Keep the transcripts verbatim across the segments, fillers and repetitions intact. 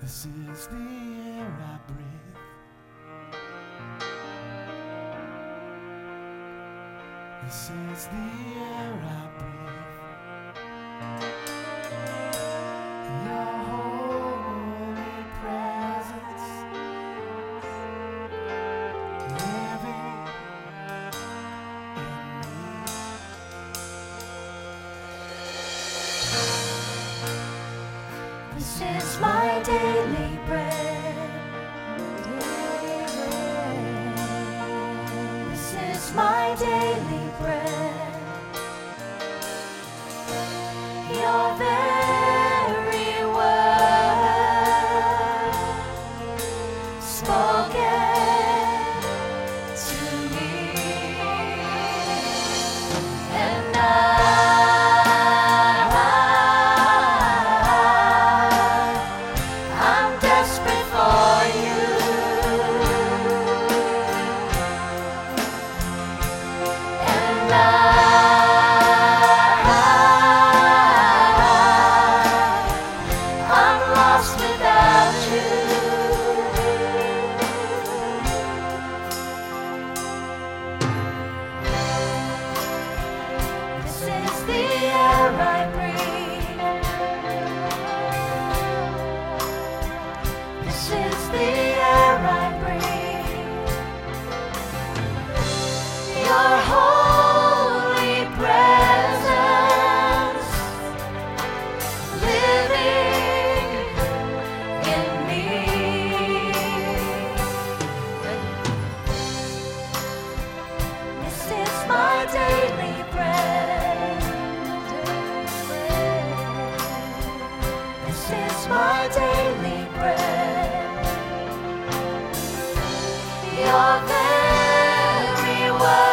This is the air I breathe. This is the air I breathe. Your holy presence living in me. This is my daily bread. This is my daily bread. Your very word spoken to me, and I I'm desperate for you, and I, I'm lost without you. This is the air I breathe. This is the air I breathe. Your holy presence living in me. This is my daily bread. This is my daily bread. Your very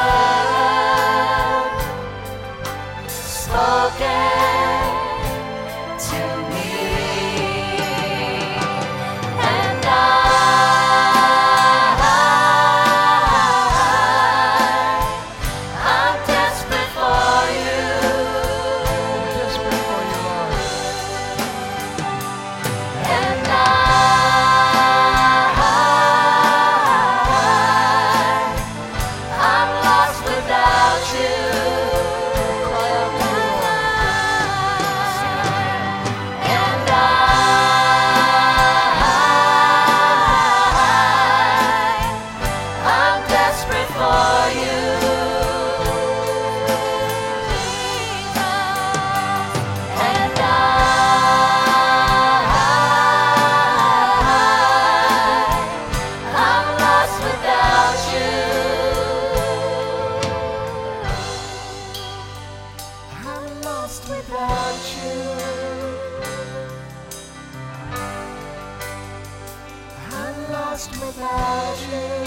word spoken to me, and I, I'm desperate for you. Desperate for you, Lord. And I, I'm lost without you. Cry out to you, And I, I'm desperate for you. And I, I'm lost without you. I'm lost without you. I'm lost without you.